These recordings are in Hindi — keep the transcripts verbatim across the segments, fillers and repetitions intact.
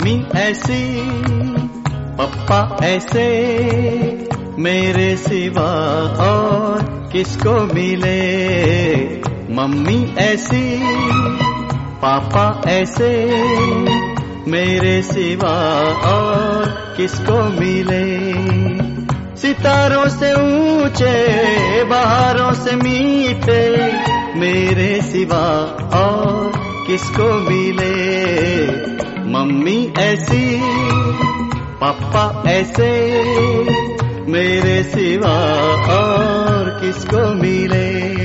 मम्मी ऐसी पप्पा ऐसे, मेरे सिवा और किसको मिले। मम्मी ऐसी पापा ऐसे, मेरे सिवा और किसको मिले। सितारों से ऊंचे बहारों से मीठे, मेरे सिवा और किसको मिले। मम्मी ऐसी पापा ऐसे, मेरे सिवा और किसको मिले।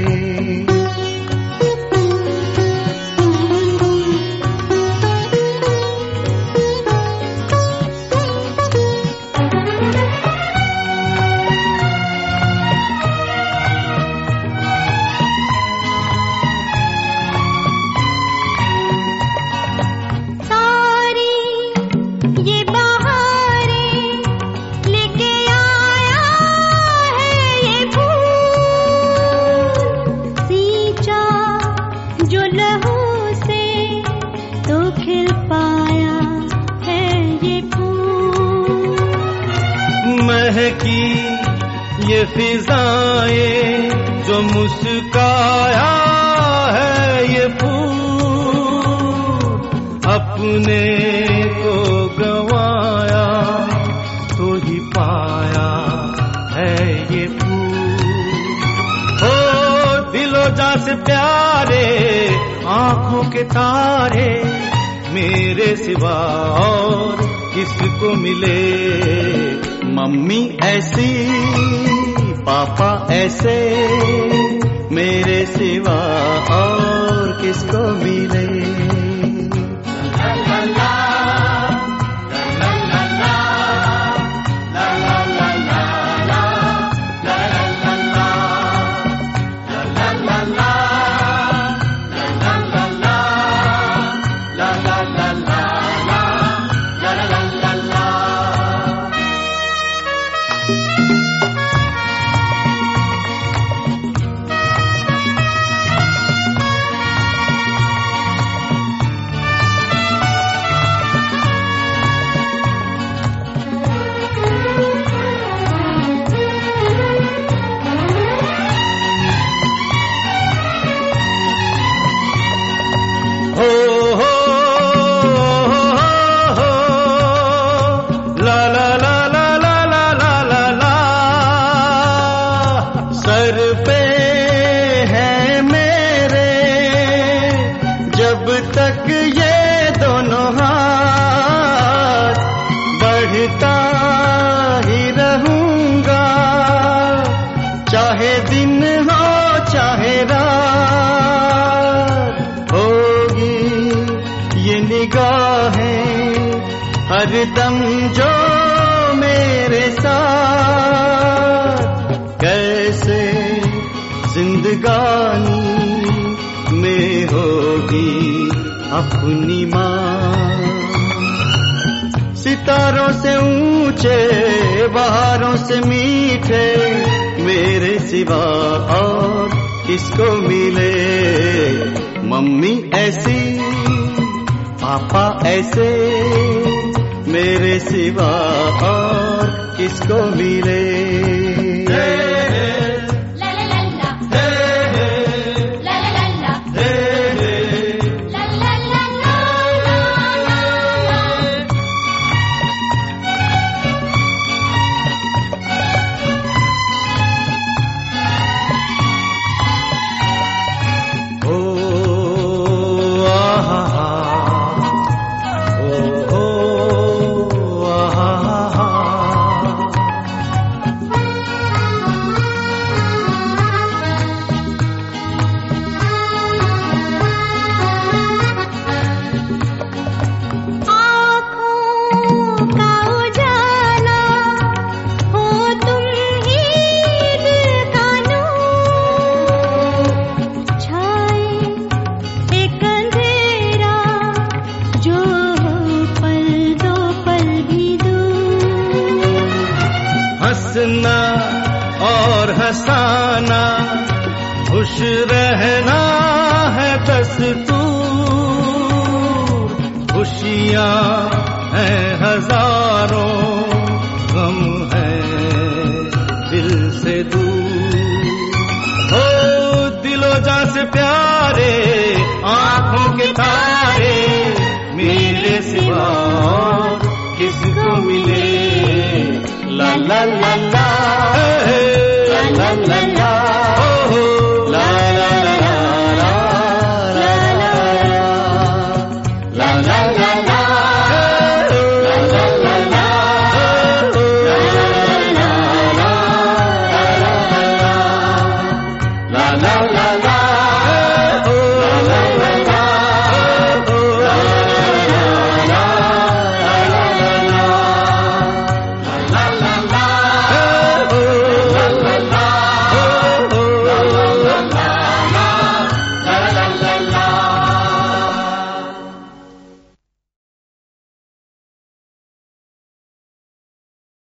महकी ये फिजाएं जो मुस्काया है ये फूल, अपने को गवाया तो ही पाया है ये फूल। हो दिलो जान से प्यारे आंखों के तारे, मेरे सिवा और किसको मिले। मम्मी ऐसी पापा ऐसे, मेरे सिवा और किसको मिले। सर पे है मेरे जब तक ये दोनों हाथ, बढ़ता ही रहूंगा चाहे दिन हो चाहे रात। होगी ये निगाहें हरदम जो मेरे साथ, कैसे जिंदगानी में होगी अपनी माँ। सितारों से ऊंचे बहारों से मीठे, मेरे सिवा और किसको मिले। मम्मी ऐसी पापा ऐसे, मेरे सिवा और किसको मिले। हंसना और हंसाना, खुश रहना है दस्तूर। खुशियाँ है हजारों, गम है दिल से दूर। हो दिलो जान से प्यारे, आंखों के तारे, मेरे सिवा किसको मिले, ला ला ला ला।